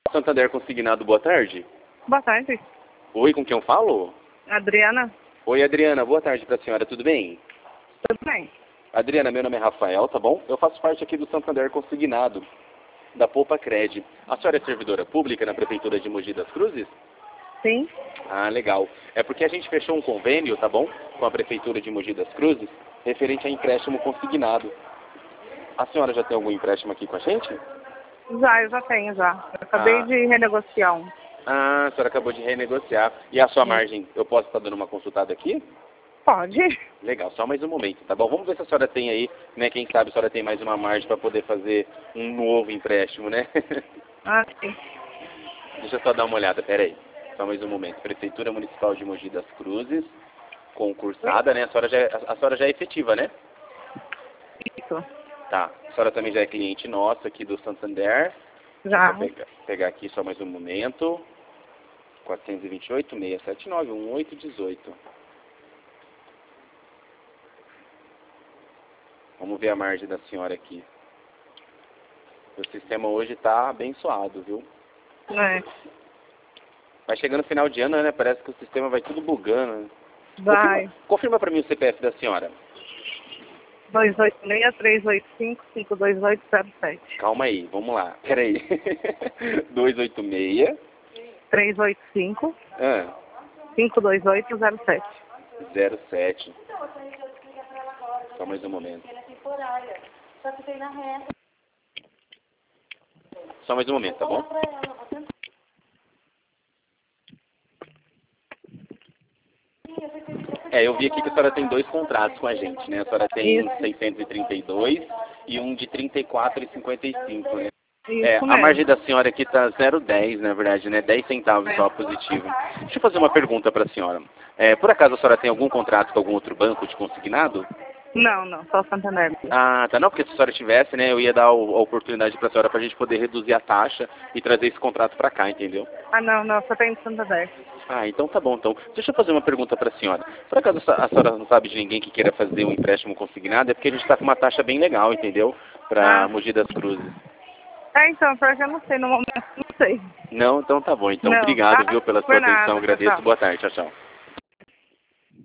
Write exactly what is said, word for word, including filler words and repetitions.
Santander Consignado, boa tarde. Boa tarde. Oi, com quem eu falo? Adriana. Oi, Adriana, boa tarde pra senhora, tudo bem? Tudo bem? Adriana, meu nome é Rafael, tá bom? Eu faço parte aqui do Santander Consignado, da Poupa Cred. A senhora é servidora pública na Prefeitura de Mogi das Cruzes? Sim. Ah, legal. É porque a gente fechou um convênio, tá bom? Com a Prefeitura de Mogi das Cruzes, referente a empréstimo consignado. A senhora já tem algum empréstimo aqui com a gente? Já, eu já tenho já. Eu acabei Ah. de renegociar um. Ah, a senhora acabou de renegociar. E a sua Sim. margem, eu posso estar dando uma consultada aqui? Pode. Legal, só mais um momento, tá bom? Vamos ver se a senhora tem aí, né? Quem sabe a senhora tem mais uma margem para poder fazer um novo empréstimo, né? Ah, sim. Deixa eu só dar uma olhada, peraí. Só mais um momento. Prefeitura Municipal de Mogi das Cruzes, concursada, né? A senhora já é, a senhora já é efetiva, né? Isso. Tá. A senhora também já é cliente nossa aqui do Santander. Já. Deixa eu pegar, pegar aqui só mais um momento. quatrocentos e vinte e oito, seiscentos e setenta e nove, dezoito dezoito. Vamos ver a margem da senhora aqui. O sistema hoje está abençoado, viu? É. Vai chegando no final de ano, né? Parece que o sistema vai tudo bugando. Vai. Confirma, confirma para mim o C P F da senhora. dois oito seis, três oito cinco, cinco dois oito zero sete. Calma aí, vamos lá. Peraí. dois oito seis. três oito cinco, Ah, cinco dois oito zero sete. zero sete. Só mais um momento. Só mais um momento, tá bom? É, eu vi aqui que a senhora tem dois contratos com a gente, né? A senhora tem Isso. seiscentos e trinta e dois e um de trinta e quatro e cinquenta e cinco, né? Isso É, a mesmo. margem da senhora aqui tá zero vírgula dez, na verdade, né? dez centavos só positivo. Deixa eu fazer uma pergunta para a senhora. É, por acaso a senhora tem algum contrato com algum outro banco de consignado? Não, não. Só Santander. Ah, tá. Não, porque se a senhora tivesse, né, eu ia dar o- a oportunidade para a senhora para a gente poder reduzir a taxa e trazer esse contrato para cá, entendeu? Ah, não, não. Só tem Santander. Ah, então tá bom. Então, deixa eu fazer uma pergunta para a senhora. Por acaso a senhora não sabe de ninguém que queira fazer um empréstimo consignado? É porque a gente está com uma taxa bem legal, entendeu? Para Ah. Mogi das Cruzes. É, então, porque eu não sei. No momento, não sei. Não? Então tá bom. Então, Não, obrigado, tá? viu, pela Por sua nada. atenção. Tchau, Agradeço. tchau. Boa tarde. Tchau, tchau.